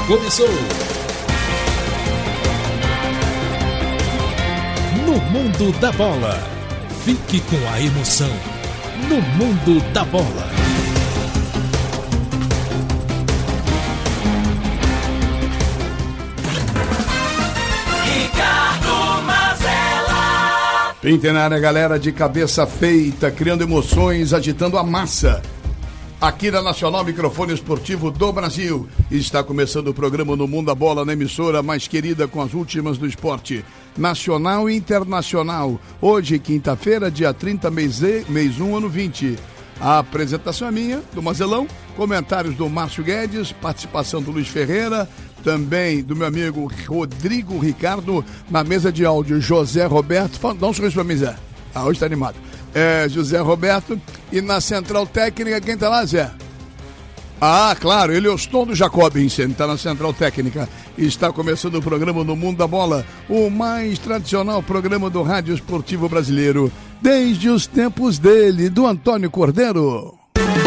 começou. No Mundo da Bola. Fique com a emoção. No Mundo da Bola. Pintenária, galera, de cabeça feita, criando emoções, agitando a massa. Aqui na Nacional Microfone Esportivo do Brasil. Está começando o programa No Mundo da Bola, na emissora mais querida com as últimas do esporte nacional e internacional. Hoje, quinta-feira, dia 30, mês 1, ano 20. A apresentação é minha, do Mazelão, comentários do Márcio Guedes, participação do Luiz Ferreira, também do meu amigo Rodrigo Ricardo, na mesa de áudio José Roberto. Dá um sorriso pra mim, Zé. Hoje tá animado. José Roberto, e na central técnica, quem tá lá, Zé? Claro, ele é o Oston do Jacobins, ele tá na central técnica. Está começando o programa No Mundo da Bola, o mais tradicional programa do rádio esportivo brasileiro, desde os tempos dele, do Antônio Cordeiro.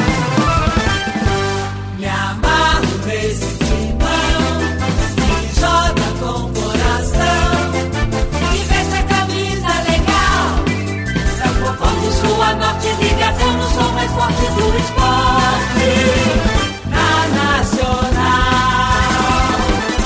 Me amarro nesse timão, que joga com coração, que veste a camisa legal. Eu conforto sua norte, ligação no som mais forte do esporte. Na Nacional,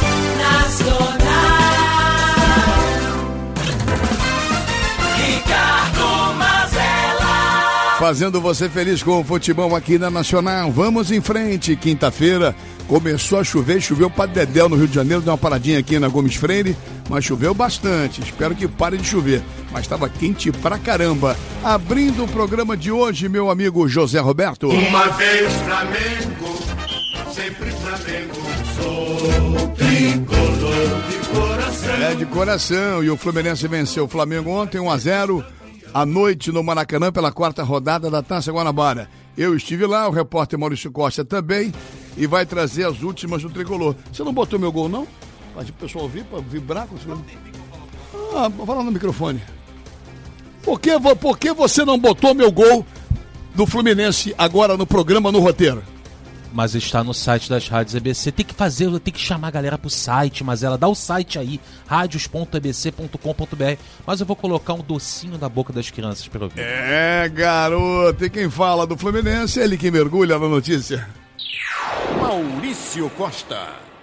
Ricardo Mazella. Fazendo você feliz com o futebol aqui na Nacional. Vamos em frente. Quinta-feira começou a chover, choveu para dedéu no Rio de Janeiro, deu uma paradinha aqui na Gomes Freire, mas choveu bastante. Espero que pare de chover, mas estava quente pra caramba. Abrindo o programa de hoje, meu amigo José Roberto. Uma vez Flamengo, sempre Flamengo, sou tricolor de coração. De coração, e o Fluminense venceu o Flamengo ontem 1-0, à noite no Maracanã, pela quarta rodada da Taça Guanabara. Eu estive lá, o repórter Maurício Costa também, e vai trazer as últimas do Tricolor. Você não botou meu gol, não? Para o pessoal ouvir, para vibrar? Vou falar no microfone. Por que você não botou meu gol do Fluminense agora no programa, no roteiro? Mas está no site das rádios EBC. Tem que chamar a galera pro site, mas ela dá o site aí, radios.ebc.com.br. Mas eu vou colocar um docinho na boca das crianças para ouvir. Garoto, e quem fala do Fluminense é ele que mergulha na notícia. Maurício Costa.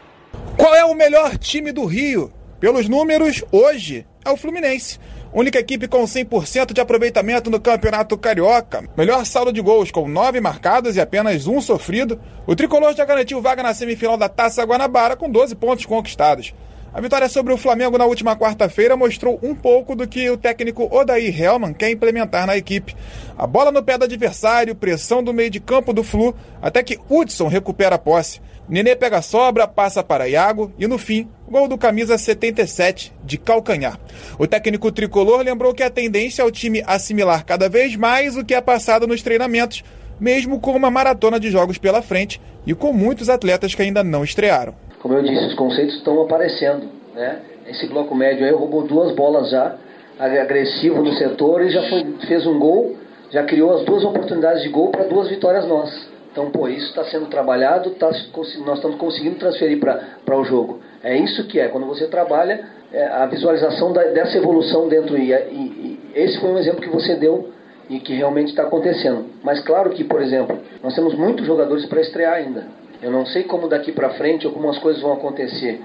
Qual é o melhor time do Rio? Pelos números, hoje é o Fluminense. Única equipe com 100% de aproveitamento no Campeonato Carioca. Melhor saldo de gols com 9 marcados e apenas 1 sofrido. O tricolor já garantiu vaga na semifinal da Taça Guanabara com 12 pontos conquistados. A vitória sobre o Flamengo na última quarta-feira mostrou um pouco do que o técnico Odair Hellmann quer implementar na equipe. A bola no pé do adversário, pressão do meio de campo do Flu, até que Hudson recupera a posse. Nenê pega a sobra, passa para Iago e, no fim, gol do camisa 77, de calcanhar. O técnico tricolor lembrou que a tendência é o time assimilar cada vez mais o que é passado nos treinamentos, mesmo com uma maratona de jogos pela frente e com muitos atletas que ainda não estrearam. Como eu disse, os conceitos estão aparecendo, né? Esse bloco médio aí roubou 2 bolas já, agressivo no setor e já fez um gol, já criou as 2 oportunidades de gol para 2 vitórias nossas. Então, isso está sendo trabalhado, nós estamos conseguindo transferir para o jogo. É isso que é, quando você trabalha, a visualização dessa evolução dentro. E esse foi um exemplo que você deu e que realmente está acontecendo. Mas claro que, por exemplo, nós temos muitos jogadores para estrear ainda. Eu não sei como daqui para frente ou como as coisas vão acontecer,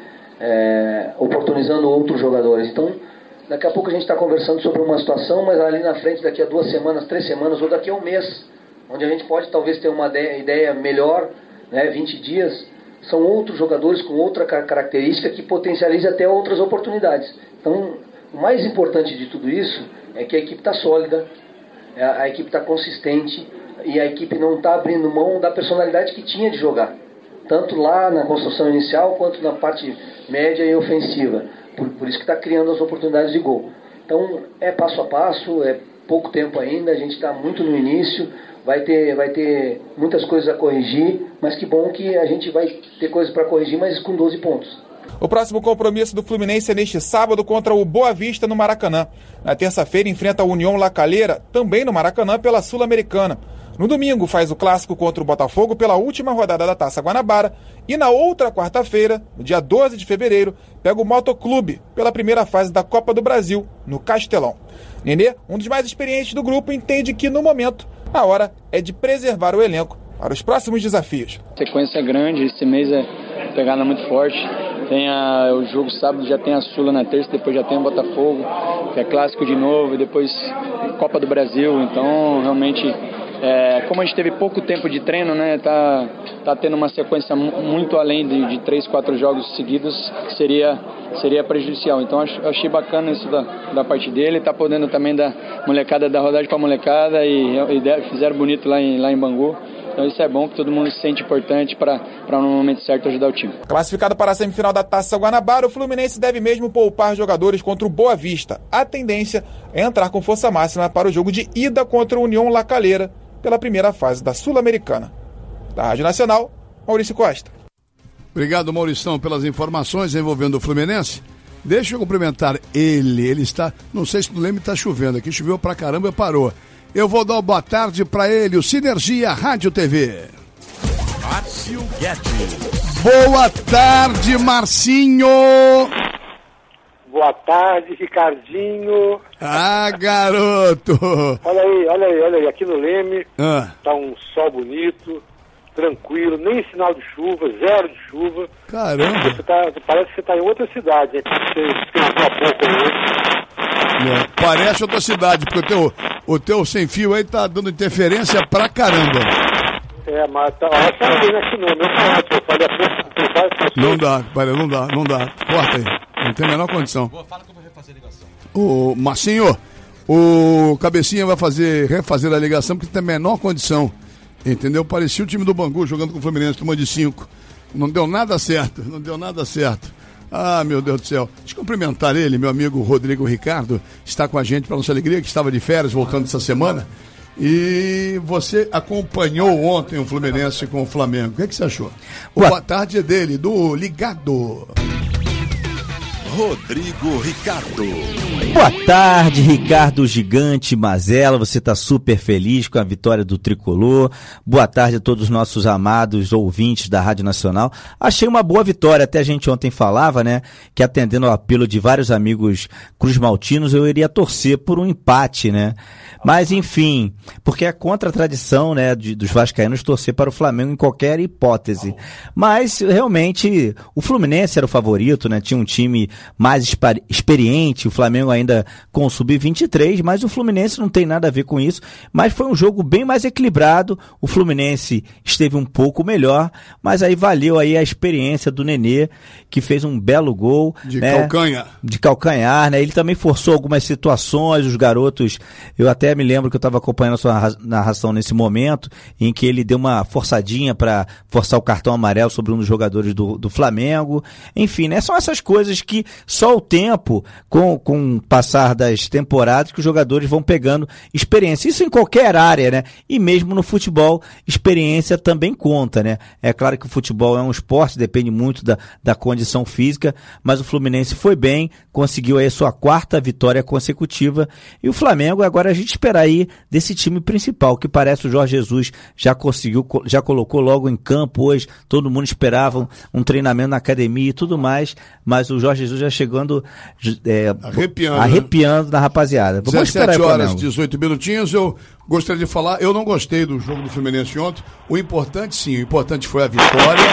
oportunizando outros jogadores. Então, daqui a pouco a gente está conversando sobre uma situação, mas ali na frente, daqui a 2 semanas, 3 semanas ou daqui a 1 mês, onde a gente pode talvez ter uma ideia melhor, 20 dias, são outros jogadores com outra característica que potencializa até outras oportunidades. Então, o mais importante de tudo isso é que a equipe está sólida, a equipe está consistente e a equipe não está abrindo mão da personalidade que tinha de jogar, tanto lá na construção inicial quanto na parte média e ofensiva. Por isso que está criando as oportunidades de gol. Então, é passo a passo, é pouco tempo ainda, a gente está muito no início. Vai ter muitas coisas a corrigir, mas que bom que a gente vai ter coisas para corrigir, mas com 12 pontos. O próximo compromisso do Fluminense é neste sábado contra o Boa Vista no Maracanã. Na terça-feira enfrenta a União La Calera, também no Maracanã, pela Sul-Americana. No domingo faz o clássico contra o Botafogo pela última rodada da Taça Guanabara e na outra quarta-feira, no dia 12 de fevereiro, pega o Motoclube pela primeira fase da Copa do Brasil, no Castelão. Nenê, um dos mais experientes do grupo, entende que, no momento, a hora é de preservar o elenco para os próximos desafios. A sequência é grande, esse mês é pegada muito forte. Tem o jogo sábado, já tem a Sula na terça, depois já tem o Botafogo, que é clássico de novo, e depois Copa do Brasil. Então, realmente, como a gente teve pouco tempo de treino, né, tá tendo uma sequência muito além de 3, 4 jogos seguidos, seria prejudicial. Então, achei bacana isso da parte dele, tá podendo também dar molecada, da rodagem para molecada, e fizeram bonito lá em Bangu. Então isso é bom, que todo mundo se sente importante para no momento certo ajudar o time. Classificado para a semifinal da Taça Guanabara, o Fluminense deve mesmo poupar jogadores contra o Boa Vista. A tendência é entrar com força máxima para o jogo de ida contra o União La Calera pela primeira fase da Sul-Americana. Da Rádio Nacional, Maurício Costa. Obrigado, Maurição, pelas informações envolvendo o Fluminense. Deixa eu cumprimentar ele está, não sei se no Leme está chovendo, aqui choveu pra caramba e parou. Eu vou dar uma boa tarde para ele, o Sinergia Rádio TV. Márcio Guedes. Boa tarde, Marcinho. Boa tarde, Ricardinho. Ah, garoto. Olha aí, aqui no Leme, tá um sol bonito, tranquilo, nem sinal de chuva, zero de chuva. Caramba. Parece que você tá em outra cidade, né? Você esqueceu a pouco hoje. Parece outra cidade, porque o teu sem fio aí tá dando interferência pra caramba. Mas tá vendo aqui não, meu pai, eu falei a pouco. Não dá. Corta aí, não tem a menor condição. Fala que eu vou refazer a ligação. Ô, Marcinho, o Cabecinha vai refazer a ligação porque tem a menor condição, entendeu? Parecia o time do Bangu jogando com o Fluminense, turma de 5. Não deu nada certo. Ah, meu Deus do céu. Deixa eu cumprimentar ele, meu amigo Rodrigo Ricardo, está com a gente para nossa alegria, que estava de férias, voltando essa semana. E você acompanhou ontem o Fluminense com o Flamengo. O que você achou? Boa tarde é dele, do Ligado. Rodrigo Ricardo. Boa tarde, Ricardo Gigante Mazella, você está super feliz com a vitória do Tricolor. Boa tarde a todos os nossos amados ouvintes da Rádio Nacional. Achei uma boa vitória, até a gente ontem falava, né, que atendendo ao apelo de vários amigos cruzmaltinos, eu iria torcer por um empate, né? Mas enfim, porque é contra a tradição, né, dos vascaínos torcer para o Flamengo em qualquer hipótese. Mas realmente o Fluminense era o favorito, né? Tinha um time mais experiente, o Flamengo ainda com o Sub-23, mas o Fluminense não tem nada a ver com isso, mas foi um jogo bem mais equilibrado, o Fluminense esteve um pouco melhor, mas aí valeu aí a experiência do Nenê, que fez um belo gol. De calcanhar, né? Ele também forçou algumas situações, os garotos, eu até me lembro que eu estava acompanhando a sua narração nesse momento, em que ele deu uma forçadinha para forçar o cartão amarelo sobre um dos jogadores do Flamengo, enfim, né? São essas coisas que só o tempo, com o passar das temporadas, que os jogadores vão pegando experiência. Isso em qualquer área, né? E mesmo no futebol, experiência também conta, né? É claro que o futebol é um esporte, depende muito da condição física, mas o Fluminense foi bem, conseguiu aí a sua 4ª vitória consecutiva, e o Flamengo, agora a gente espera aí desse time principal, que parece o Jorge Jesus já colocou logo em campo hoje, todo mundo esperava um treinamento na academia e tudo mais, mas o Jorge Jesus já chegando arrepiando na rapaziada. Vamos 17 horas, 18 minutinhos. Eu gostaria de falar, eu não gostei do jogo do Fluminense ontem. O importante foi a vitória.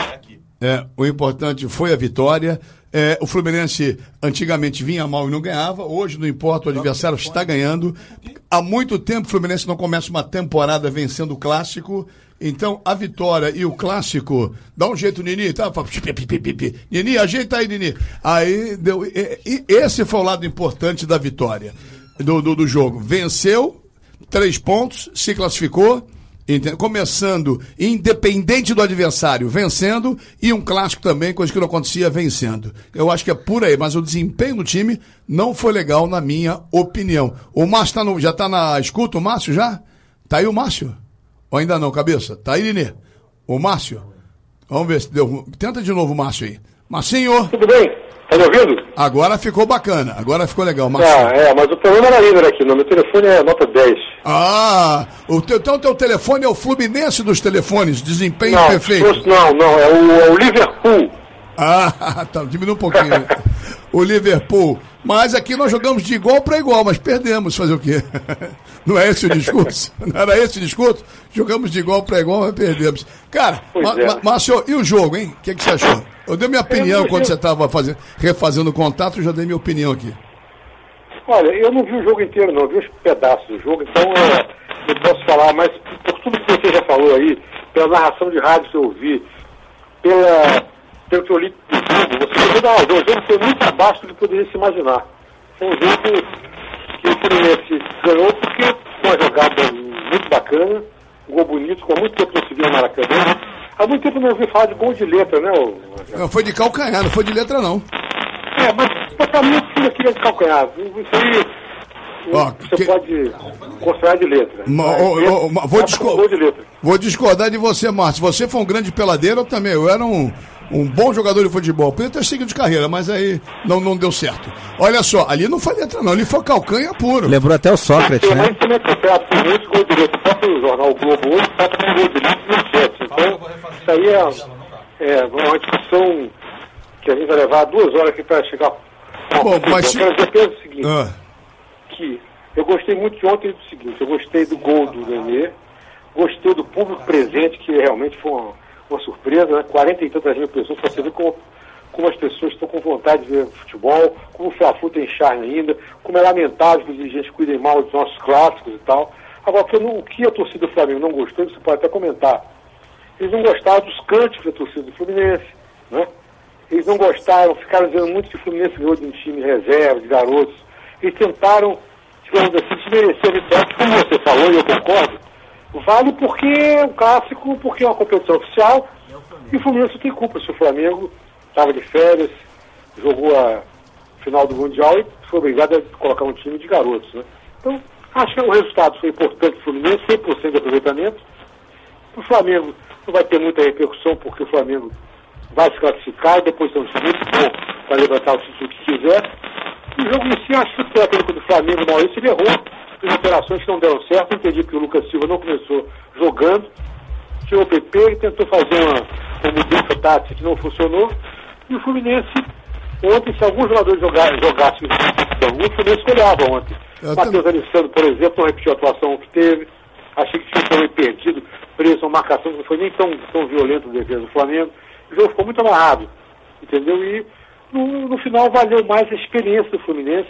O importante foi a vitória. O Fluminense antigamente vinha mal e não ganhava. Hoje não importa, o adversário está ganhando. Há muito tempo o Fluminense não começa uma temporada vencendo o clássico. Então, a vitória e o clássico, dá um jeito, Nini, tá? Nini, ajeita aí, Nini. Aí, deu. Esse foi o lado importante da vitória do jogo. Venceu, 3 pontos, se classificou, começando, independente do adversário, vencendo, e um clássico também, coisa que não acontecia, vencendo. Eu acho que é por aí, mas o desempenho do time não foi legal, na minha opinião. O Márcio já tá na escuta, o Márcio já? Tá aí o Márcio? Ou ainda não, cabeça? Tá aí, Nenê? O Márcio? Vamos ver se deu. Tenta de novo o Márcio aí. Marcinho. Tudo bem? Tá me ouvindo? Agora ficou bacana, agora ficou legal, Marcinho. Mas o problema era líder aqui, meu telefone é nota 10. Então teu telefone é o Fluminense dos telefones, desempenho perfeito. Não, é o Liverpool. Tá, diminui um pouquinho. O Liverpool. Mas aqui nós jogamos de igual para igual, mas perdemos, fazer o quê? Não é esse o discurso? Não era esse o discurso? Jogamos de igual para igual, mas perdemos. Cara, Márcio, e o jogo, hein? O que você achou? Eu dei minha opinião quando você estava refazendo o contato, eu já dei minha opinião aqui. Olha, eu não vi o jogo inteiro, não. Eu vi os pedaços do jogo, então eu posso falar, mas por tudo que você já falou aí, pela narração de rádio que eu ouvi, pelo que eu li do jogo, o jogo foi muito abaixo do que poderia se imaginar. Foi um jogo que o Fluminense ganhou porque foi uma jogada muito bacana, um gol bonito, com muito tempo não se viu no Maracanã. Há muito tempo eu não ouvi falar de gol de letra, né? Não, foi de calcanhar, não foi de letra, não. Mas pra mim eu queria de calcanhar. Isso aí você pode considerar de letra. Vou discordar de você, Márcio. Você foi um grande peladeiro, eu também. Eu era um bom jogador de futebol. Podia ter seguido de carreira, mas aí não deu certo. Olha só, ali não foi letra, não. Ali foi calcanha puro. Lembrou até o Sócrates, né? Mas também tem muitos gols de letra. O próprio jornal O Globo hoje está com um gol de letra no chat. Então, isso aí é uma discussão que a gente vai levar 2 horas aqui para chegar. Bom, mas... Eu quero dizer apenas o seguinte, que eu gostei muito de ontem do seguinte, eu gostei do gol do Nenê, gostei do público presente, que realmente foi uma surpresa, né? 40 e tantas mil pessoas, para você ver como as pessoas estão com vontade de ver futebol, como o Fla-Flu tem charme ainda, como é lamentável que os dirigentes cuidem mal dos nossos clássicos e tal. Agora, o que a torcida do Flamengo não gostou, você pode até comentar, eles não gostaram dos cânticos da torcida do Fluminense, né? Eles não gostaram, ficaram dizendo muito que o Fluminense ganhou de um time reserva, de garotos. Eles tentaram, digamos assim, desmerecer a vitória, como você falou, e eu concordo, vale porque é um clássico, porque é uma competição oficial, e o Fluminense não tem culpa se o Flamengo estava de férias, jogou a final do Mundial e foi obrigado a colocar um time de garotos, né? Então, acho que o resultado foi importante para o Fluminense, 100% de aproveitamento. O Flamengo não vai ter muita repercussão, porque o Flamengo vai se classificar e depois tem um time muito bom para levantar o título que quiser. E o jogo em si, acho que o técnico do Flamengo, Maurício, ele errou as operações que não deram certo. Entendi que o Lucas Silva não começou jogando, tirou o PP e tentou fazer uma mudança tática que não funcionou. E o Fluminense, ontem, se alguns jogadores jogassem o Fluminense olhava ontem. Matheus Alessandro, por exemplo, não repetiu a atuação que teve. Achei que tinha também perdido, preso uma marcação que não foi nem tão violenta a defesa do Flamengo. O jogo ficou muito amarrado, entendeu? E no final valeu mais a experiência do Fluminense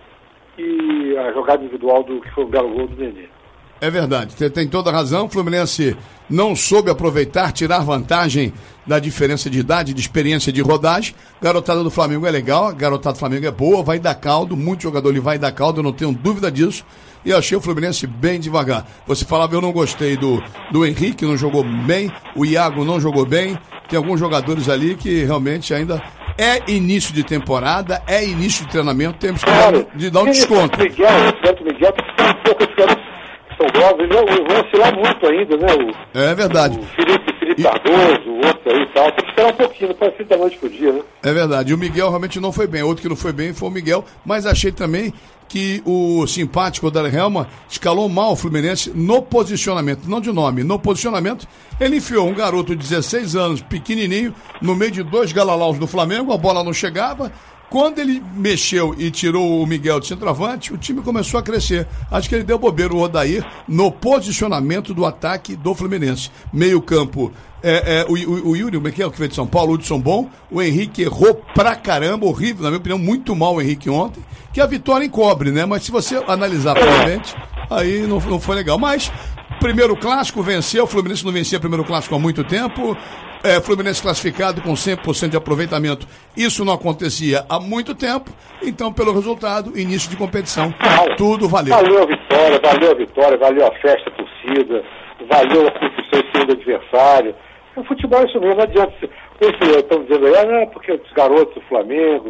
e a jogada individual que foi um belo gol do Nenê. É verdade, você tem toda a razão. O Fluminense não soube aproveitar, tirar vantagem da diferença de idade, de experiência de rodagem. Garotada do Flamengo é legal, a garotada do Flamengo é boa, vai dar caldo, muito jogador ali vai dar caldo, eu não tenho dúvida disso. E achei o Fluminense bem devagar. Você falava, eu não gostei do Henrique, não jogou bem, o Iago não jogou bem. Tem alguns jogadores ali que realmente ainda é início de temporada, é início de treinamento, temos que dar um desconto. O Miguel tem que ficar um pouco são jovens, vão oscilar muito ainda, né? É verdade. O Felipe Cardoso, o outro aí e tal, tem que esperar um pouquinho, não pode ser da noite pro dia, né? É verdade, e o Miguel realmente não foi bem, outro que não foi bem foi o Miguel, mas achei também que o simpático da Helma escalou mal o Fluminense no posicionamento, não de nome, no posicionamento. Ele enfiou um garoto de 16 anos, pequenininho, no meio de 2 galalaus do Flamengo, a bola não chegava. Quando ele mexeu e tirou o Miguel de centroavante, o time começou a crescer. Acho que ele deu bobeira o Odair no posicionamento do ataque do Fluminense. Meio campo, o Yuri, o que veio de São Paulo, o Hudson Bom, o Henrique errou pra caramba, horrível, na minha opinião, muito mal o Henrique ontem, que a vitória encobre, né? Mas se você analisar provavelmente, aí não foi legal. Mas, primeiro clássico venceu, o Fluminense não vencia o primeiro clássico há muito tempo. Fluminense classificado com 100% de aproveitamento. Isso não acontecia há muito tempo. Então, pelo resultado, início de competição, tudo valeu. Valeu a vitória, valeu a festa, a torcida, valeu a construção em cima do adversário. O futebol é isso mesmo, não adianta. Estão dizendo aí, porque os garotos do Flamengo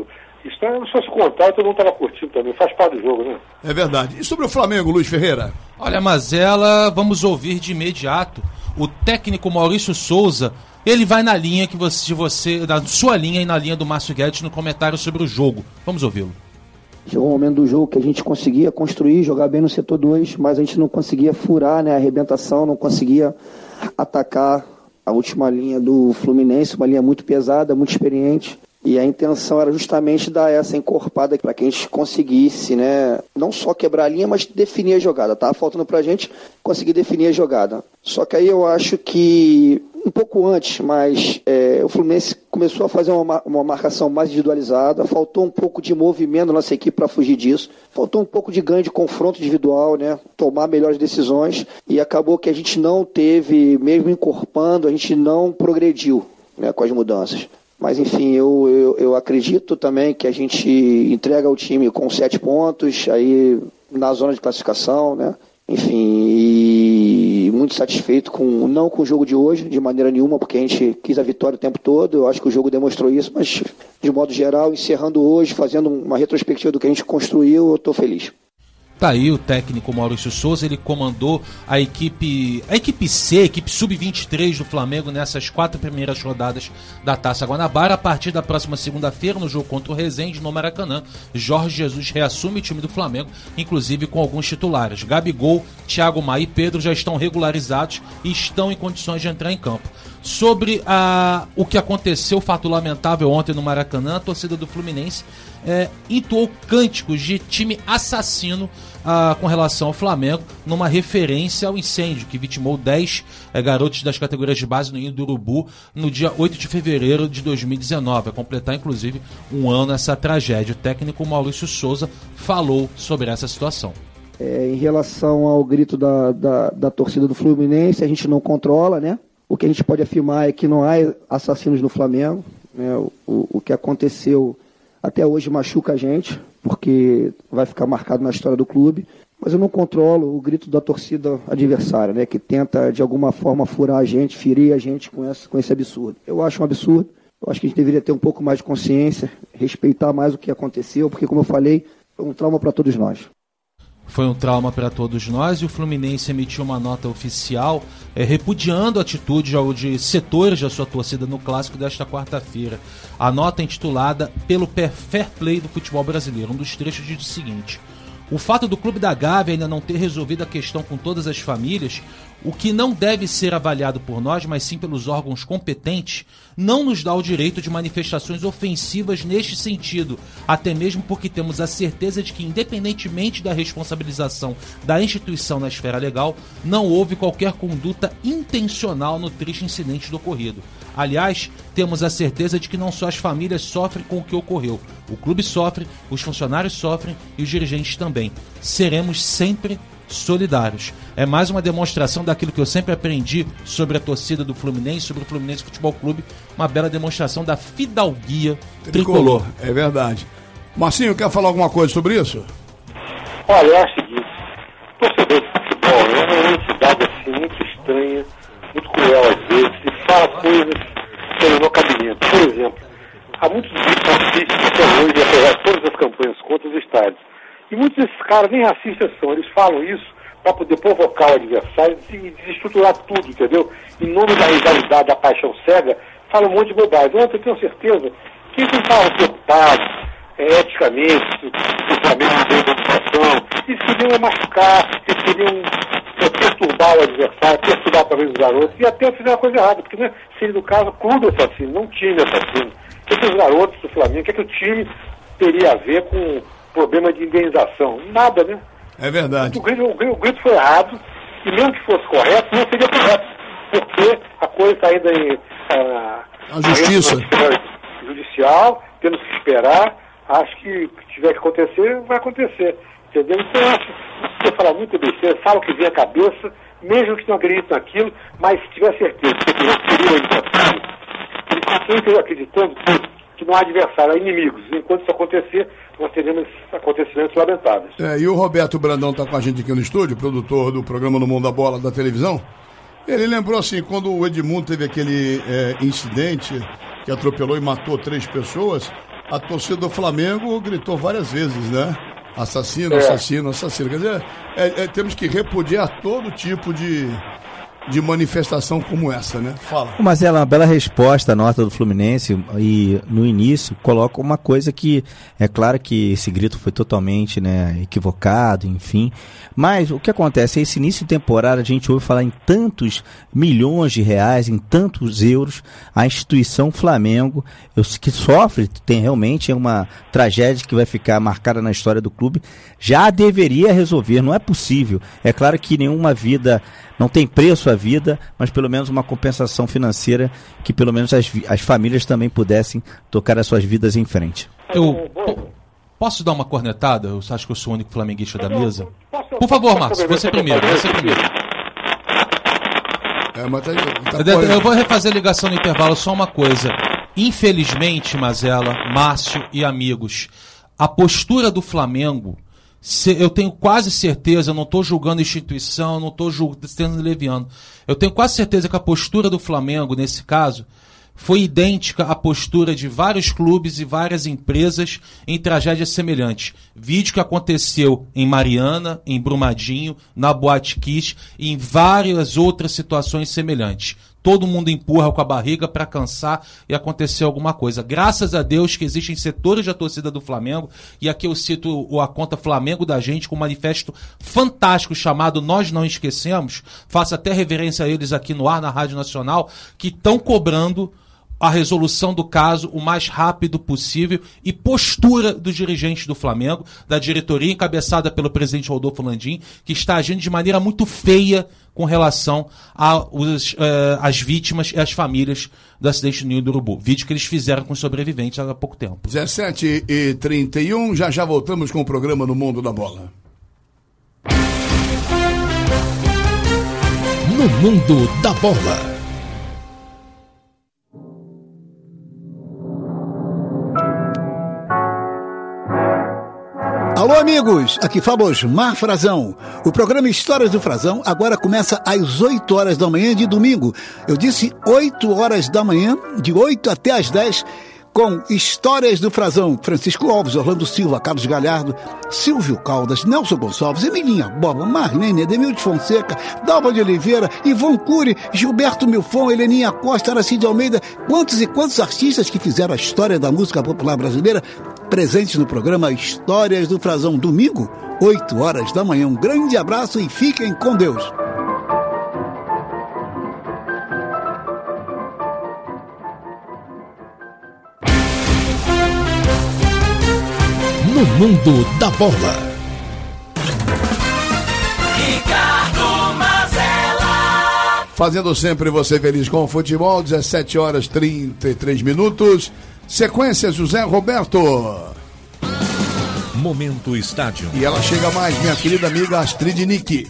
Isso não só se contar, todo mundo estava curtindo também, faz parte do jogo, né? É verdade. E sobre o Flamengo, Luiz Ferreira? Olha, Mazela, vamos ouvir de imediato o técnico Maurício Souza. Ele vai na linha que você, na sua linha e na linha do Márcio Guedes no comentário sobre o jogo. Vamos ouvi-lo. Chegou um momento do jogo que a gente conseguia construir, jogar bem no setor 2, mas a gente não conseguia furar, né, a arrebentação, não conseguia atacar a última linha do Fluminense, uma linha muito pesada, muito experiente. E a intenção era justamente dar essa encorpada para que a gente conseguisse, né, não só quebrar a linha, mas definir a jogada. Tava faltando pra gente conseguir definir a jogada. Só que aí eu acho que um pouco antes, mas o Fluminense começou a fazer uma marcação mais individualizada, faltou um pouco de movimento na nossa equipe para fugir disso, faltou um pouco de ganho de confronto individual, né, tomar melhores decisões, e acabou que a gente não teve, mesmo encorpando, a gente não progrediu, né, com as mudanças. Mas enfim, eu acredito também que a gente entrega o time com 7 pontos, aí na zona de classificação, né? Enfim, e muito satisfeito não com o jogo de hoje, de maneira nenhuma, porque a gente quis a vitória o tempo todo, eu acho que o jogo demonstrou isso, mas de modo geral, encerrando hoje, fazendo uma retrospectiva do que a gente construiu, eu estou feliz. Tá aí o técnico Maurício Souza, ele comandou a equipe C, equipe sub-23 do Flamengo nessas 4 primeiras rodadas da Taça Guanabara. A partir da próxima segunda-feira, no jogo contra o Resende, no Maracanã, Jorge Jesus reassume o time do Flamengo, inclusive com alguns titulares. Gabigol, Thiago Maia e Pedro já estão regularizados e estão em condições de entrar em campo. Sobre o que aconteceu, fato lamentável ontem no Maracanã, a torcida do Fluminense entoou cânticos de time assassino com relação ao Flamengo, numa referência ao incêndio que vitimou 10 garotos das categorias de base no Ninho do Urubu no dia 8 de fevereiro de 2019, a completar inclusive um ano essa tragédia. O técnico Maurício Souza falou sobre essa situação. Em relação ao grito da torcida do Fluminense, a gente não controla, né? O que a gente pode afirmar é que não há assassinos no Flamengo, né? O que aconteceu até hoje machuca a gente, porque vai ficar marcado na história do clube, mas eu não controlo o grito da torcida adversária, né? Que tenta de alguma forma furar a gente, ferir a gente com esse absurdo. Eu acho um absurdo, eu acho que a gente deveria ter um pouco mais de consciência, respeitar mais o que aconteceu, porque como eu falei, foi um trauma para todos nós. Foi um trauma para todos nós, e o Fluminense emitiu uma nota oficial repudiando a atitude de setores da sua torcida no clássico desta quarta-feira. A nota intitulada Pelo Fair Play do Futebol Brasileiro. Um dos trechos diz o seguinte: o fato do Clube da Gávea ainda não ter resolvido a questão com todas as famílias, o que não deve ser avaliado por nós, mas sim pelos órgãos competentes, não nos dá o direito de manifestações ofensivas neste sentido, até mesmo porque temos a certeza de que, independentemente da responsabilização da instituição na esfera legal, não houve qualquer conduta intencional no triste incidente do ocorrido. Aliás, temos a certeza de que não só as famílias sofrem com o que ocorreu, o clube sofre, os funcionários sofrem e os dirigentes também. Seremos sempre solidários. É mais uma demonstração daquilo que eu sempre aprendi sobre a torcida do Fluminense, sobre o Fluminense Futebol Clube, uma bela demonstração da fidalguia tricolor. É verdade. Marcinho, quer falar alguma coisa sobre isso? Olha, eu acho o seguinte, torcedor de futebol é uma entidade assim muito estranha, muito cruel às vezes, e fala coisas que não cabimento. Por exemplo, há muitos racistas até hoje, apesar de todas as campanhas contra os estádios. E muitos desses caras nem racistas são, eles falam isso para poder provocar o adversário e desestruturar tudo, entendeu? Em nome da rivalidade, da paixão cega, fala um monte de bobagem. Eu tenho certeza que eles não estavam preocupados eticamente, o Flamengo dentro da situação, eles queriam machucar, eles queriam perturbar o adversário, perturbar talvez os garotos, e até fizeram a coisa errada, porque né, seria no caso clube assassino, não time assassino. Esses garotos do Flamengo, o que é que o time teria a ver com problema de indenização? Nada, né? É verdade. O grito foi errado, e mesmo que fosse correto, não seria correto, porque a coisa está ainda em a justiça judicial, temos que esperar. Acho que o que tiver que acontecer, vai acontecer, entendeu? Então eu acho que você fala muito besteira, fala o que vem à cabeça, mesmo que não acredite naquilo, mas se tiver certeza que você não queria o adversário, eles continuam acreditando que não há adversário, há inimigos. Enquanto isso acontecer, nós teremos acontecimentos lamentáveis. E o Roberto Brandão está com a gente aqui no estúdio, produtor do programa No Mundo da Bola da televisão. Ele lembrou assim, quando o Edmundo teve aquele incidente que atropelou e matou 3 pessoas, a torcida do Flamengo gritou várias vezes, né? Assassino, assassino, assassino. Quer dizer, temos que repudiar todo tipo de manifestação como essa, né? Fala. Mas é uma bela resposta a nota do Fluminense, e no início coloca uma coisa que é claro que esse grito foi totalmente, né, equivocado, enfim, mas o que acontece é esse início de temporada a gente ouve falar em tantos milhões de reais, em tantos euros, a instituição Flamengo, que sofre, tem realmente uma tragédia que vai ficar marcada na história do clube, já deveria resolver, não é possível, é claro que nenhuma vida, não tem preço a vida, mas pelo menos uma compensação financeira que pelo menos as famílias também pudessem tocar as suas vidas em frente. Posso dar uma cornetada? Eu acho que eu sou o único flamenguista da mesa. Por favor, Márcio, você primeiro. Eu vou refazer a ligação no intervalo, só uma coisa. Infelizmente, Mazella, Márcio e amigos, a postura do Flamengo, eu tenho quase certeza, eu não estou julgando a instituição, não estou sendo leviano, eu tenho quase certeza que a postura do Flamengo, nesse caso, foi idêntica à postura de vários clubes e várias empresas em tragédias semelhantes. Vídeo que aconteceu em Mariana, em Brumadinho, na Boate Kiss e em várias outras situações semelhantes. Todo mundo empurra com a barriga para cansar e acontecer alguma coisa. Graças a Deus que existem setores da torcida do Flamengo, e aqui eu cito a conta Flamengo da Gente, com um manifesto fantástico chamado Nós Não Esquecemos, faço até reverência a eles aqui no ar, na Rádio Nacional, que estão cobrando a resolução do caso o mais rápido possível e postura dos dirigentes do Flamengo, da diretoria encabeçada pelo presidente Rodolfo Landim, que está agindo de maneira muito feia com relação às vítimas e às famílias do acidente do Ninho do Urubu. Vídeo que eles fizeram com os sobreviventes há pouco tempo. 17h31, já voltamos com o programa No Mundo da Bola. No Mundo da Bola. Alô, amigos, aqui fala Osmar Frazão. O programa Histórias do Frazão agora começa às 8 horas da manhã de domingo. Eu disse 8 horas da manhã, de 8 até às 10, com Histórias do Frazão. Francisco Alves, Orlando Silva, Carlos Galhardo, Silvio Caldas, Nelson Gonçalves, Emilinha Boba, Marlene, Edemilde Fonseca, Dalva de Oliveira, Ivon Cury, Gilberto Milfon, Heleninha Costa, Aracide Almeida, quantos e quantos artistas que fizeram a história da música popular brasileira presentes no programa Histórias do Frazão, domingo, 8 horas da manhã. Um grande abraço e fiquem com Deus. No Mundo da Bola. Fazendo sempre você feliz com o futebol, 17h33. Sequência, José Roberto. Momento Estádio. E ela chega mais, minha querida amiga Astrid Nick.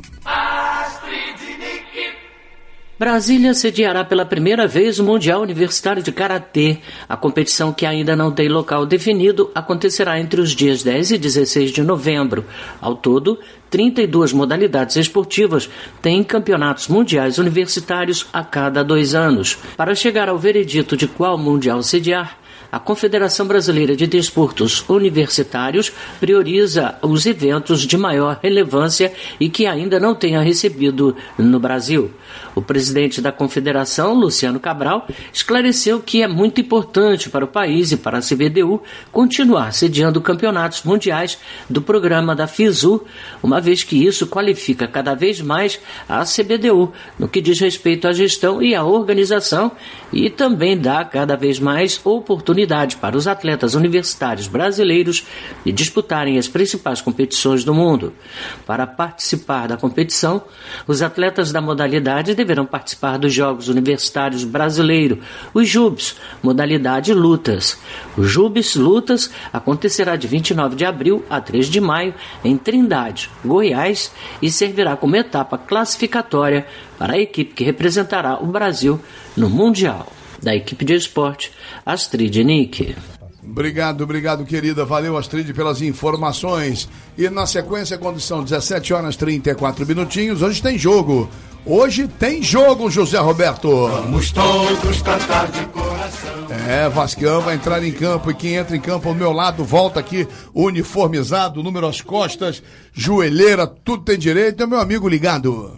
Brasília sediará pela primeira vez o Mundial Universitário de Karatê. A competição, que ainda não tem local definido, acontecerá entre os dias 10 e 16 de novembro. Ao todo, 32 modalidades esportivas têm campeonatos mundiais universitários a cada 2 anos. Para chegar ao veredito de qual mundial sediar, a Confederação Brasileira de Desportos Universitários prioriza os eventos de maior relevância e que ainda não tenha recebido no Brasil. O presidente da Confederação, Luciano Cabral, esclareceu que é muito importante para o país e para a CBDU continuar sediando campeonatos mundiais do programa da FISU, uma vez que isso qualifica cada vez mais a CBDU no que diz respeito à gestão e à organização, e também dá cada vez mais oportunidade para os atletas universitários brasileiros de disputarem as principais competições do mundo. Para participar da competição, os atletas da modalidade deverão participar dos Jogos Universitários Brasileiros, os JUBs, modalidade lutas. O JUBs Lutas acontecerá de 29 de abril a 3 de maio em Trindade, Goiás, e servirá como etapa classificatória para a equipe que representará o Brasil no Mundial. Da equipe de esporte, Astrid Nick. Obrigado, querida. Valeu, Astrid, pelas informações. E na sequência, quando são 17h34, hoje tem jogo. José Roberto. Vamos todos cantar de coração. Vascão vai entrar em campo, e quem entra em campo ao meu lado volta aqui uniformizado, número às costas, joelheira, tudo tem direito, é meu amigo ligado.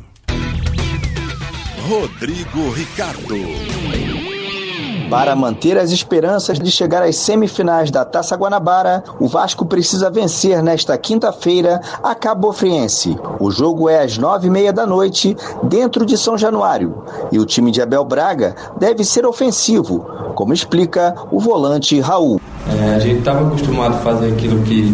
Rodrigo Ricardo. Para manter as esperanças de chegar às semifinais da Taça Guanabara, o Vasco precisa vencer nesta quinta-feira a Cabofriense. O jogo é às 9h30 da noite, dentro de São Januário, e o time de Abel Braga deve ser ofensivo, como explica o volante Raul. A gente estava acostumado a fazer aquilo que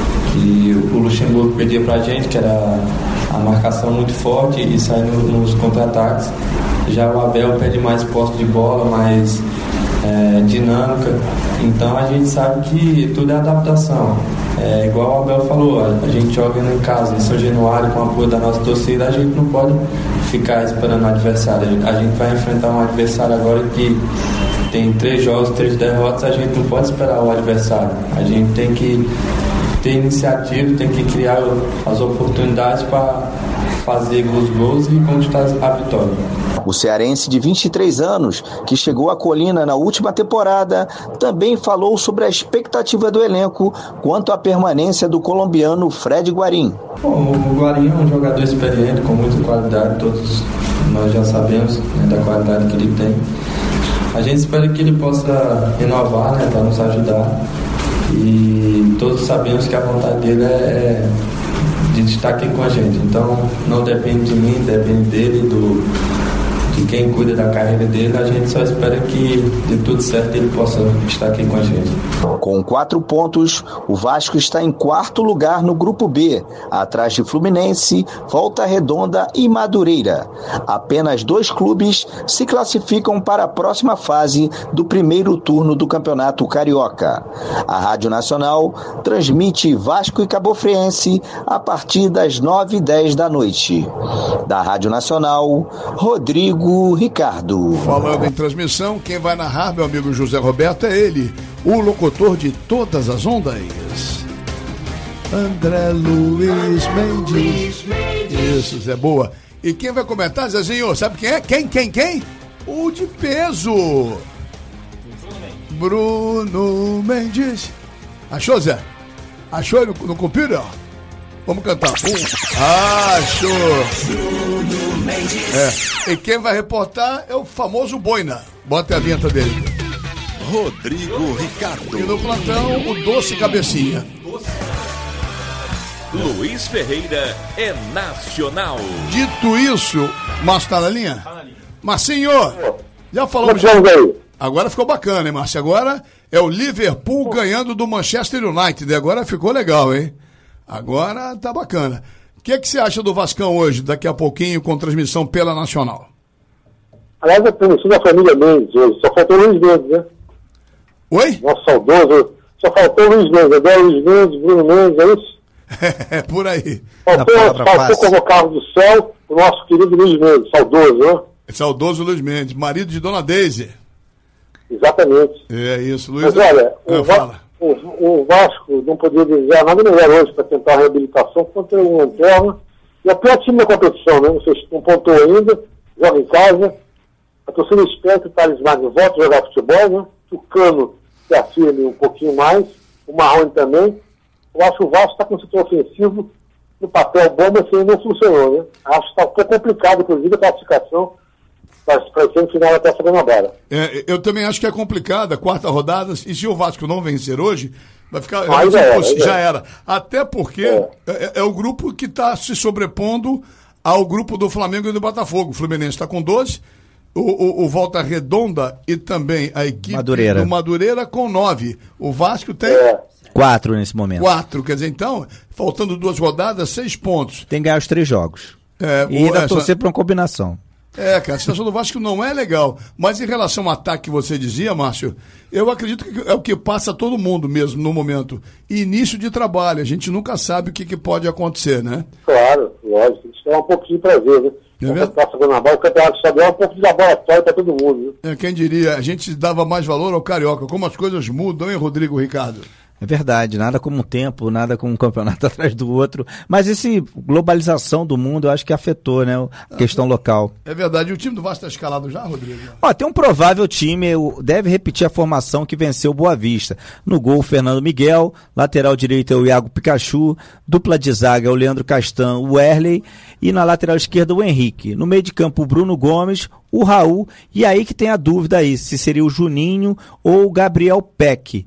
o Luxemburgo pedia pra gente, que era a marcação muito forte e sair nos contra-ataques. Já o Abel pede mais posse de bola, mais dinâmica. Então a gente sabe que tudo é adaptação. Igual o Abel falou, a gente joga em casa, em São Januário, com o apoio da nossa torcida, a gente não pode ficar esperando o adversário. A gente vai enfrentar um adversário agora que tem 3 jogos, 3 derrotas, a gente não pode esperar o adversário. A gente tem que ter iniciativa, tem que criar as oportunidades para fazer gols e conquistar a vitória. O cearense de 23 anos, que chegou à Colina na última temporada, também falou sobre a expectativa do elenco quanto à permanência do colombiano Fred Guarín. O Guarín é um jogador experiente, com muita qualidade, todos nós já sabemos, né, da qualidade que ele tem. A gente espera que ele possa renovar, né, para nos ajudar, e todos sabemos que a vontade dele é de estar aqui com a gente. Então não depende de mim, depende dele, de quem cuida da carreira dele. A gente só espera que dê tudo certo e ele possa estar aqui com a gente. Com 4 pontos, o Vasco está em 4º lugar no Grupo B, atrás de Fluminense, Volta Redonda e Madureira. Apenas 2 clubes se classificam para a próxima fase do primeiro turno do Campeonato Carioca. A Rádio Nacional transmite Vasco e Cabofriense a partir das 9h10 da noite. Da Rádio Nacional, Rodrigo Ricardo. Falando em transmissão, quem vai narrar, meu amigo José Roberto, é ele, o locutor de todas as ondas, André Luiz Mendes. Isso, Zé, boa. E quem vai comentar, Zezinho, sabe quem é? Quem? O de peso, Bruno Mendes. Achou, Zé? Achou aí no computer? Vamos cantar. Achou. E quem vai reportar é o famoso Boina. Bota a vinheta dele. Rodrigo Ricardo. E no plantão, o Doce Cabecinha. Luiz Ferreira é nacional. Dito isso, Márcio tá na linha? Tá na linha. Marcinho, já falamos. Agora ficou bacana, hein, Márcio? Agora é o Liverpool ganhando do Manchester United. Agora ficou legal, hein? Agora tá bacana. O que você acha do Vascão hoje, daqui a pouquinho, com transmissão pela Nacional? Aliás, a transmissão da família Mendes hoje. Só faltou o Luiz Mendes, né? Oi? Nosso saudoso. Só faltou o Luiz Mendes. Agora o Luiz Mendes, Bruno Mendes, é isso? É por aí. Faltou convocar do céu o nosso querido Luiz Mendes, saudoso, né? Saudoso Luiz Mendes, marido de Dona Deise. Exatamente. É isso, Luiz. Mas olha, o Vasco não poderia desejar nada melhor hoje para tentar a reabilitação contra o Lanterna. E é o pior time da competição, né? Vocês não pontuou ainda, joga em casa. A torcida espera que o Thales Magno volte a jogar futebol, né? O Cano se afirme um pouquinho mais, o Marrone também. Eu acho que o Vasco está com um setor ofensivo no papel bom, mas que não funcionou, né? Acho que está um pouco complicado, inclusive, a classificação para o final da Taça Guanabara. Eu também acho que é complicada, 4ª rodada, e se o Vasco não vencer hoje, vai ficar... Já era. Até porque é o grupo que está se sobrepondo ao grupo do Flamengo e do Botafogo. O Fluminense está com 12, o Volta Redonda e também a equipe do Madureira com 9. O Vasco tem... 4 nesse momento. 4, quer dizer, então, faltando 2 rodadas, 6 pontos. Tem que ganhar os 3 jogos. E ainda torcer para uma combinação. Cara, a situação do Vasco não é legal. Mas em relação ao ataque que você dizia, Márcio, eu acredito que é o que passa todo mundo mesmo no momento. Início de trabalho, a gente nunca sabe o que pode acontecer, né? Claro, lógico. Isso é um pouquinho de prazer, né? O campeonato estadual é um pouco de laboratório para todo mundo, né? Quem diria, a gente dava mais valor ao Carioca. Como as coisas mudam, hein, Rodrigo Ricardo? É verdade, nada como um tempo, nada como um campeonato atrás do outro. Mas esse globalização do mundo, eu acho que afetou, né, a questão local. É verdade. E o time do Vasco está escalado já, Rodrigo? Tem um provável time, deve repetir a formação que venceu o Boa Vista. No gol, o Fernando Miguel, lateral direito é o Iago Pikachu, dupla de zaga é o Leandro Castan, o Werley, e na lateral esquerda o Henrique. No meio de campo, o Bruno Gomes, o Raul, e aí que tem a dúvida aí, se seria o Juninho ou o Gabriel Peck.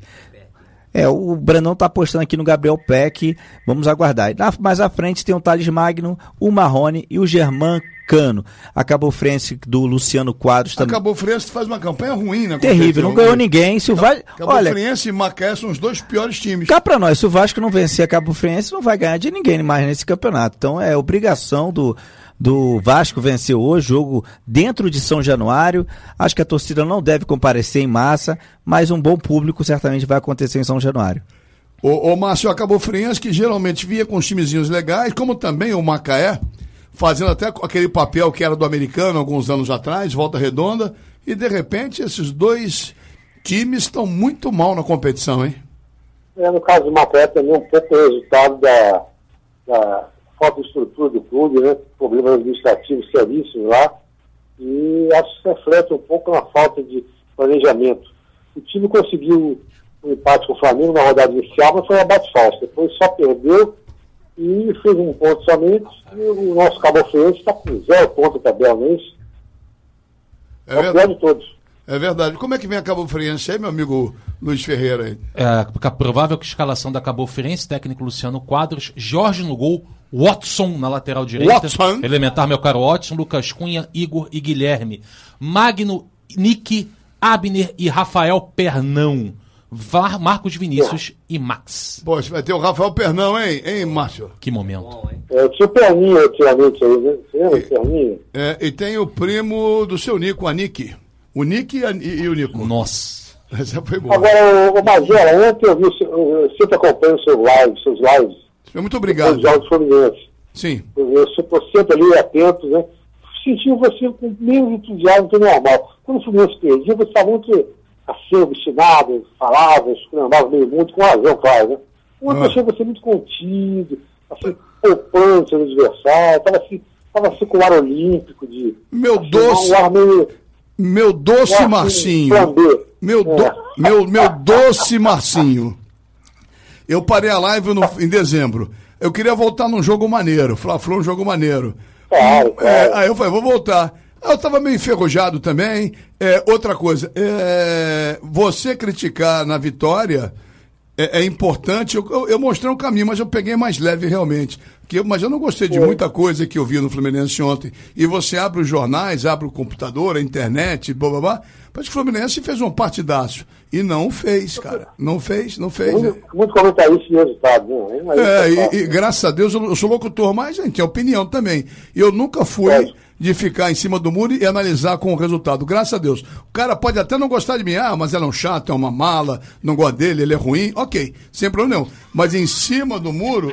O Brandão está apostando aqui no Gabriel Peck, vamos aguardar. Mais à frente tem o Thales Magno, o Marrone e o Germán Cano. A Cabo Friense do Luciano Quadros também. A Cabo Friense faz uma campanha ruim, né? Terrível, não ganhou ninguém. Se o Vasco, Cabo Friense e Macaé são os dois piores times. Cá pra nós, se o Vasco não vencer a Cabo Friense, não vai ganhar de ninguém mais nesse campeonato. Então é obrigação do Vasco vencer hoje, jogo dentro de São Januário. Acho que a torcida não deve comparecer em massa, mas um bom público certamente vai acontecer em São Januário. O Márcio, a Cabo Friense, que geralmente via com os timezinhos legais, como também o Macaé, fazendo até aquele papel que era do americano alguns anos atrás, Volta Redonda, e de repente esses dois times estão muito mal na competição, hein? No caso do Macaé também um pouco o resultado da falta de estrutura do clube, né? Problemas administrativos seríssimos lá, e acho que se reflete um pouco na falta de planejamento. O time conseguiu um empate com o Flamengo na rodada inicial, mas foi um abate falso. Depois só perdeu e fez um ponto somente, e o nosso Cabo Friense está com 0 ponto tabela, não é isso? É o pior de todos. É verdade. Como é que vem a Cabo Friense aí, meu amigo Luiz Ferreira? Aí? A provável escalação da Cabo Friense, técnico Luciano Quadros, Jorge no gol, Watson na lateral direita, Watson. Elementar, meu caro Watson, Lucas Cunha, Igor e Guilherme, Magno, Nick, Abner e Rafael Pernão, Marcos Vinícius e Max. Poxa, vai ter o Rafael Pernão, hein, Márcio? Que momento. Tinha o Perninho antigamente aí, né? Você lembra o Perninho? E tem o primo do seu Nico, a Nick. O Nick e o Nico. Nossa. Essa foi boa. Agora, o Magela, ontem eu vi, eu sempre acompanho seus lives. Muito obrigado. Os jogos Fluminense. Sim. Eu estou sempre ali atento, né? Senti você com menos entusiasmo que o normal. Quando o Fluminense perdia, você estava muito assim, obstinado, falava, esculhambava meio muito, com razão, claro, né? Ontem eu achei você muito contido, assim, poupando seu adversário, estava assim com o ar olímpico de... Meu assim, doce... Um ar meio... Meu doce Marcinho. Meu doce Marcinho. Eu parei a live em dezembro. Eu queria voltar num jogo maneiro. Fla-Flu, um jogo maneiro. Claro. Aí eu falei, vou voltar. Eu tava meio enferrujado também. Outra coisa, você criticar na vitória é importante. Eu mostrei um caminho, mas eu peguei mais leve realmente. Mas eu não gostei de muita coisa que eu vi no Fluminense ontem. E você abre os jornais, abre o computador, a internet, blá blá blá. Parece que o Fluminense fez um partidaço. E não fez, cara. Não fez. Muito comentarista de resultado, né? E graças a Deus eu sou locutor, mas a gente tem opinião também. E eu nunca fui de ficar em cima do muro e analisar com o resultado. Graças a Deus. O cara pode até não gostar de mim. Mas ele é um chato, é uma mala, não gosta dele, ele é ruim. Ok, sem problema nenhum. Mas em cima do muro,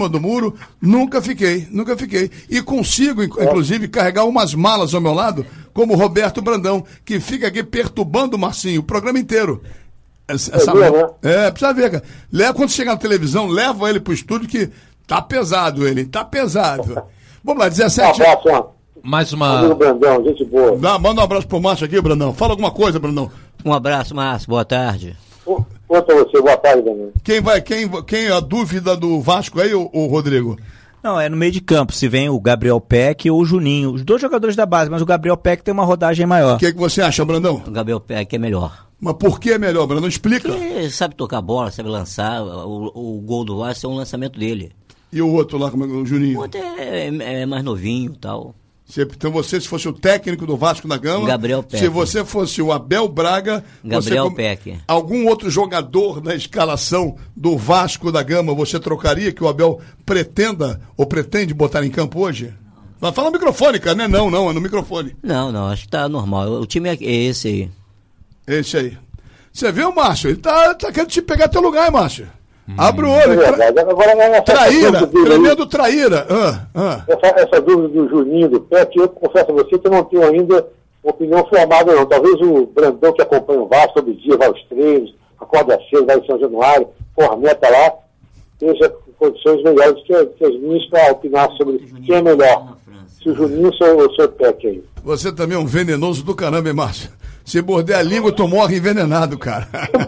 nunca fiquei. E consigo, inclusive, carregar umas malas ao meu lado, como o Roberto Brandão, que fica aqui perturbando o Marcinho o programa inteiro. Precisa ver, cara. Quando chegar na televisão, leva ele pro estúdio que tá pesado ele, Vamos lá, 17... Mais uma... Amigo Brandão, gente boa. Manda um abraço pro Márcio aqui, Brandão. Fala alguma coisa, Brandão. Um abraço, Márcio. Boa tarde. Quanto a você, boa tarde, Brandão. Quem a dúvida do Vasco aí, o Rodrigo? Não, é no meio de campo, se vem o Gabriel Peck ou o Juninho. Os dois jogadores da base, mas o Gabriel Peck tem uma rodagem maior. O que você acha, Brandão? O Gabriel Peck é melhor. Mas por que é melhor, Brandão? Explica. Porque sabe tocar bola, sabe lançar. O gol do Vasco é um lançamento dele. E o outro lá, como é o Juninho? O outro é mais novinho e tal. Então você, se fosse o técnico do Vasco da Gama, Gabriel Peck. Se você fosse o Abel Braga, Gabriel Peck. Algum outro jogador na escalação do Vasco da Gama você trocaria, que o Abel pretende botar em campo hoje? Mas fala no microfone, cara, né? Não, é no microfone. Não, acho que tá normal. O time é esse aí. Esse aí. Você viu, Márcio? Ele tá querendo te pegar teu lugar, hein, Márcio? Abre o olho. Traíra, tremendo traíra. Essa dúvida do Juninho, do Peck, eu confesso a você que eu não tenho ainda uma opinião formada, não. Talvez o Brandão, que acompanha o Vasco todo dia, vai aos treinos, acorda cedo, vai em São Januário, corneta lá esteja com condições melhores que as minhas para opinar sobre quem é melhor, se o Juninho ou o seu Peck aí. Você também é um venenoso do caramba, hein, Márcio? Se morder a língua, tu morre envenenado, cara.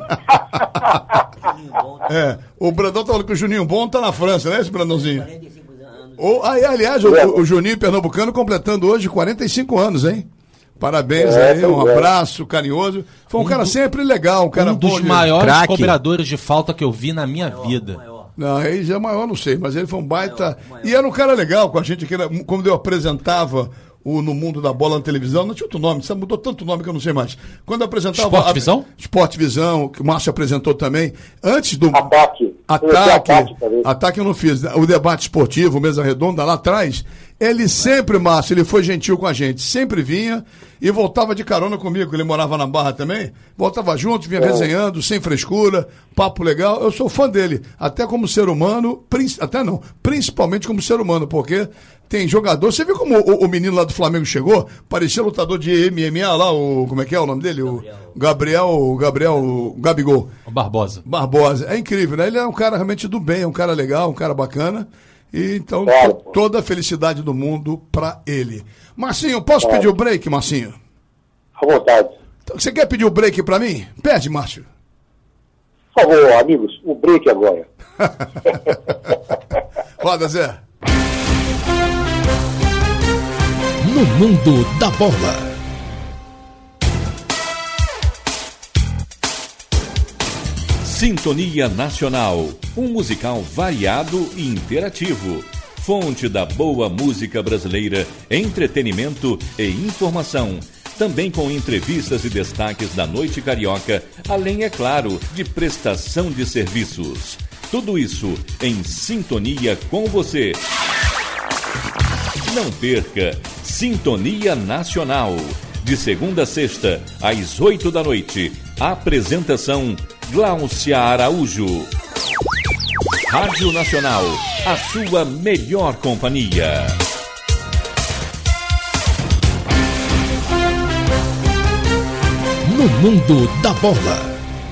O Brandão tá falando que o Juninho Bom tá na França, né, esse Brandãozinho? Aliás, o Juninho Pernambucano completando hoje 45 anos, hein? Parabéns aí, um abraço carinhoso. Foi um cara sempre legal, um cara bom. Um dos maiores cobradores de falta que eu vi na minha vida. Não, ele já é maior, não sei, mas ele foi um baita... E era um cara legal com a gente, quando eu apresentava no Mundo da Bola na televisão, não tinha outro nome, mudou tanto nome que eu não sei mais. Quando eu apresentava... Sport Visão? Sport Visão, que o Márcio apresentou também. Antes do... Ataque eu não fiz. O debate esportivo, mesa redonda, lá atrás, ele sempre, Márcio, ele foi gentil com a gente. Sempre vinha e voltava de carona comigo, ele morava na Barra também. Voltava junto, vinha resenhando, sem frescura, papo legal. Eu sou fã dele, até como ser humano, principalmente como ser humano, porque tem jogador... Você viu como o menino lá do Flamengo chegou? Parecia lutador de MMA lá, como é que é o nome dele? O Gabigol. O Barbosa. É incrível, né? Ele é um cara realmente do bem, é um cara legal, um cara bacana. E então, toda a felicidade do mundo pra ele. Marcinho, posso pedir o break, Marcinho? À vontade. Então, você quer pedir o break pra mim? Pede, Márcio. Por favor, amigos, o break agora. Roda, Zé. No Mundo da Bola. Sintonia Nacional, um musical variado e interativo. Fonte da boa música brasileira, entretenimento e informação. Também com entrevistas e destaques da noite carioca, além, é claro, de prestação de serviços. Tudo isso em sintonia com você. Não perca Sintonia Nacional, de segunda a sexta, às 8 da noite. Apresentação Gláucia Araújo. Rádio Nacional, a sua melhor companhia. No Mundo da Bola.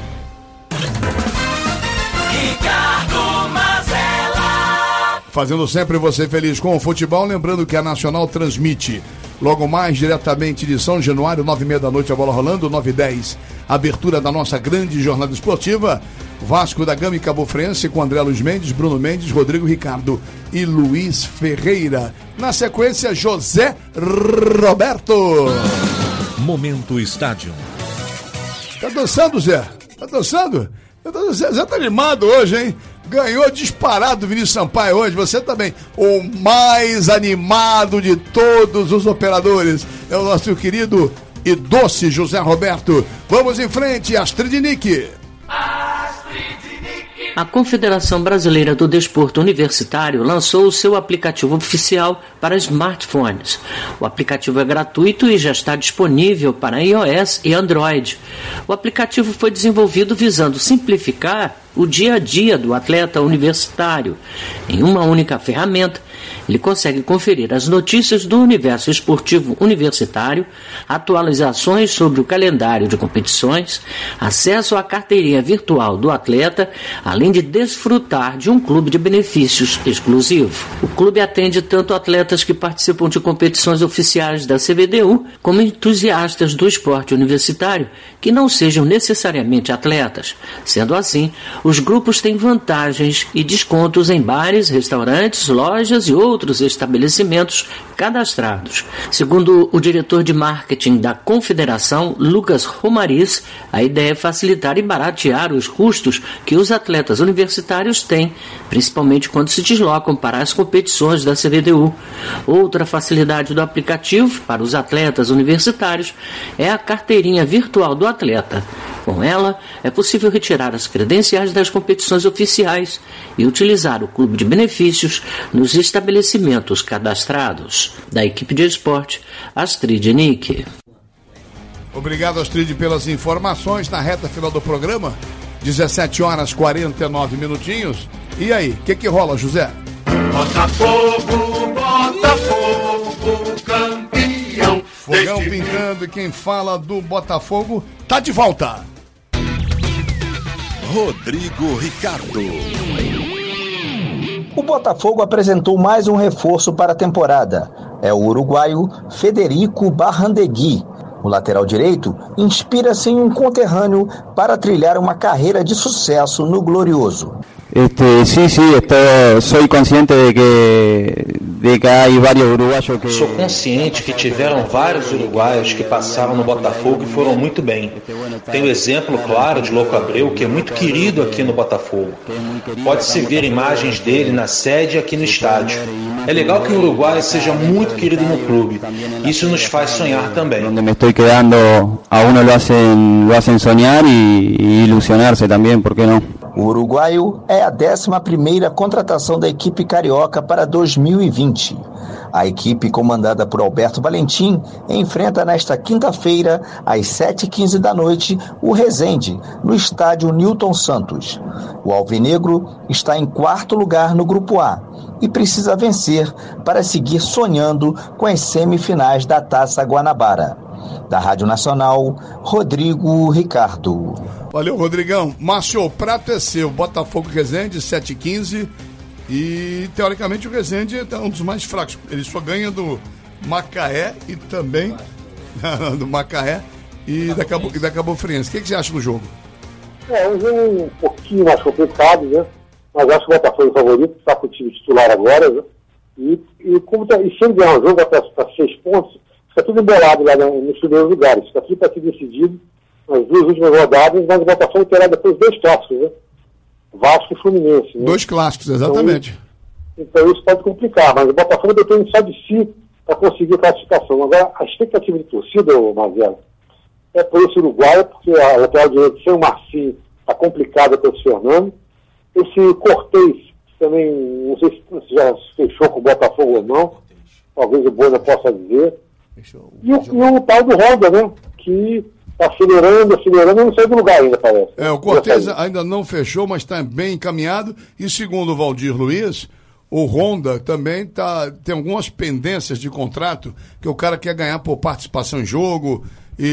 Fazendo sempre você feliz com o futebol, lembrando que a Nacional transmite logo mais diretamente de São Januário, 9h30 da noite, a bola rolando, 9h10, abertura da nossa grande jornada esportiva, Vasco da Gama e Cabo Friense com André Luiz Mendes, Bruno Mendes, Rodrigo Ricardo e Luiz Ferreira. Na sequência, José Roberto. Momento Estádio. Tá dançando, Zé? Tá dançando? Zé tá animado hoje, hein? Ganhou disparado o Vinícius Sampaio hoje, você também. O mais animado de todos os operadores é o nosso querido e doce José Roberto. Vamos em frente, Astrid Nick. A Confederação Brasileira do Desporto Universitário lançou o seu aplicativo oficial para smartphones. O aplicativo é gratuito e já está disponível para iOS e Android. O aplicativo foi desenvolvido visando simplificar o dia a dia do atleta universitário. Em uma única ferramenta, ele consegue conferir as notícias do universo esportivo universitário, atualizações sobre o calendário de competições, acesso à carteirinha virtual do atleta, além de desfrutar de um clube de benefícios exclusivo. O clube atende tanto atletas que participam de competições oficiais da CBDU, como entusiastas do esporte universitário, que não sejam necessariamente atletas. Sendo assim, os grupos têm vantagens e descontos em bares, restaurantes, lojas e outros estabelecimentos cadastrados. Segundo o diretor de marketing da Confederação, Lucas Romariz, a ideia é facilitar e baratear os custos que os atletas universitários têm, principalmente quando se deslocam para as competições da CBDU. Outra facilidade do aplicativo para os atletas universitários é a carteirinha virtual do atleta. Com ela, é possível retirar as credenciais das competições oficiais e utilizar o clube de benefícios nos estabelecimentos cadastrados. Da equipe de esporte, Astrid Nick. Obrigado, Astrid, pelas informações na reta final do programa. 17h49. E aí, o que rola, José? Botafogo, campeão. Fogão pintando, e quem fala do Botafogo tá de volta. Rodrigo Ricardo. O Botafogo apresentou mais um reforço para a temporada. É o uruguaio Federico Barrandegui. O lateral direito inspira-se em um conterrâneo para trilhar uma carreira de sucesso no Glorioso. Soy consciente de que hay varios uruguayos que... Sou consciente que tiveram vários uruguaios que passaram no Botafogo e foram muito bem. Tem o exemplo, claro, de Louco Abreu, que é muito querido aqui no Botafogo. Pode-se ver imagens dele na sede e aqui no estádio. É legal que o uruguaio seja muito querido no clube. Isso nos faz sonhar também. Onde me estoy quedando, a uno lo hacen soñar e ilusionarse também, por que não? O uruguaio é a 11ª contratação da equipe carioca para 2020. A equipe, comandada por Alberto Valentim, enfrenta nesta quinta-feira, às 7h15 da noite, o Resende, no estádio Newton Santos. O alvinegro está em 4º lugar no Grupo A e precisa vencer para seguir sonhando com as semifinais da Taça Guanabara. Da Rádio Nacional, Rodrigo Ricardo. Valeu, Rodrigão. Márcio, o prato é seu. Botafogo Resende, 7h15. E, teoricamente, o Resende é um dos mais fracos. Ele só ganha do Macaé e também do Macaé e da Cabo Friense. O que você acha do jogo? É um jogo um pouquinho mais complicado, né? Mas acho que o Botafogo é o favorito, está com o time titular agora, né? E se ele ganhar um jogo até 6 pontos, fica tudo embolado lá nos primeiros lugares. Fica tudo para ser decidido nas 2 últimas rodadas, mas o Botafogo terá depois 2 clássicos, né? Vasco e Fluminense. Né? 2 clássicos, exatamente. Então isso pode complicar, mas o Botafogo depende só de si para conseguir a classificação. Agora, a expectativa de torcida, Marcelo, é por esse uruguaio, porque a lateral direita sem o Marcinho está complicada pelo Fernando. Esse Cortez, também, não sei se já fechou com o Botafogo ou não, talvez o Bona possa dizer. E o tal do Honda, né? Que está acelerando, não sai do lugar ainda, parece. O Cortez ainda não fechou, mas está bem encaminhado. E segundo o Valdir Luiz, o Honda também tem algumas pendências de contrato que o cara quer ganhar por participação em jogo.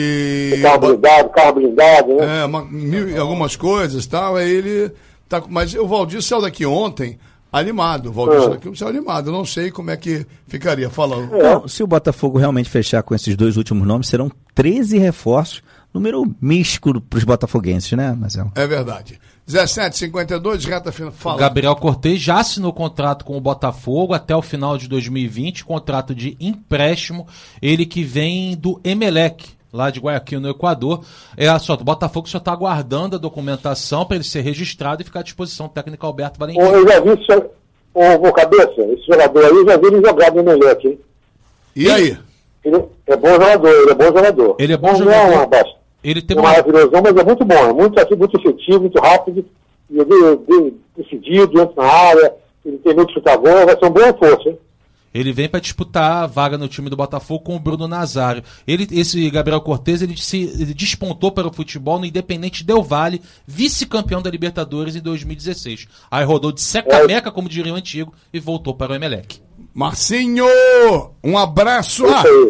E carro blindado, né? Algumas coisas e tal. Aí ele tá. Mas o Valdir saiu daqui ontem animado. O Valdir saiu daqui animado. Eu não sei como é que ficaria falando. Não, se o Botafogo realmente fechar com esses 2 últimos nomes, serão 13 reforços. Número místico para os botafoguenses, né, Marcelo? É verdade. 17h52, reta final. Fala. Gabriel Cortez já assinou contrato com o Botafogo até o final de 2020, contrato de empréstimo, ele que vem do Emelec, lá de Guayaquil, no Equador. O Botafogo só está aguardando a documentação para ele ser registrado e ficar à disposição técnica Alberto Valentim. Eu já vi o Cabeça, esse jogador aí, eu já vi ele jogar no Emelec, hein? E aí? Ele é bom jogador, Ele é bom jogador. Ele tem maravilhoso, mas é muito bom, muito efetivo, muito rápido, e decidido, entra na área, ele tem muito chutar gol, vai ser um bom reforço, hein? Ele vem para disputar a vaga no time do Botafogo com o Bruno Nazário. Esse Gabriel Cortez, ele despontou para o futebol no Independente Del Valle, vice-campeão da Libertadores em 2016. Aí rodou de seca-meca, como diria o antigo, e voltou para o Emelec. Marcinho, um abraço.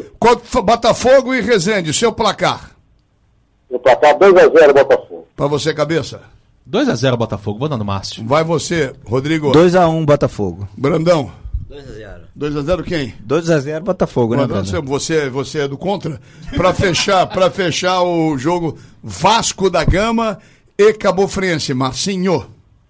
Botafogo e Resende, seu placar. O placar 2-0 Botafogo. Pra você, Cabeça. 2-0 Botafogo, vou dando Márcio. Vai você, Rodrigo. 2-1 Botafogo. Brandão. 2-0. 2-0 quem? 2-0 Botafogo, né, Brandão? Você é do contra? Pra fechar o jogo Vasco da Gama e Cabo Friense. Marcinho.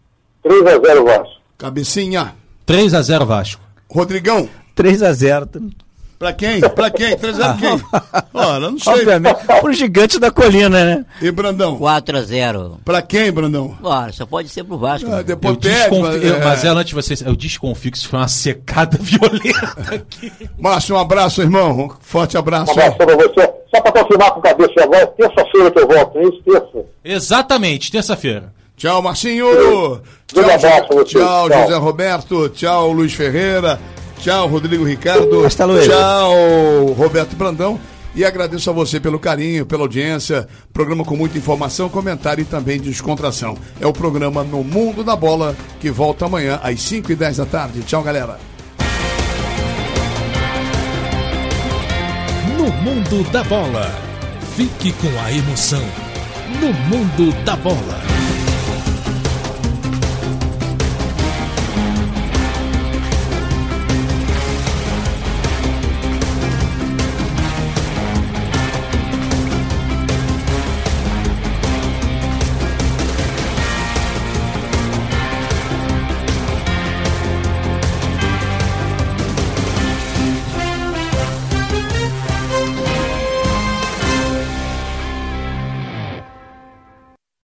3-0 Vasco. Cabecinha. 3-0 Vasco. Rodrigão. 3-0. Pra quem? 3-0 quem? Ora, não sei. Obviamente, pro gigante da colina, né? E Brandão? 4-0. Pra quem, Brandão? Ora, só pode ser pro Vasco. Depois mas antes de vocês, eu desconfio que isso foi uma secada violenta aqui. Márcio, um abraço, irmão. Um forte abraço. Um abraço pra você. Só pra confirmar com o Cabeça agora, terça-feira que eu volto, é isso? Terça. Exatamente, terça-feira. Tchau, Marcinho. Tchau, José Roberto. Tchau, Luiz Ferreira. Tchau, Rodrigo Ricardo. Tchau, Roberto Brandão. E agradeço a você pelo carinho, pela audiência. Programa com muita informação, comentário e também descontração. É o programa No Mundo da Bola, que volta amanhã às 5h10 da tarde. Tchau, galera. No Mundo da Bola. Fique com a emoção. No Mundo da Bola.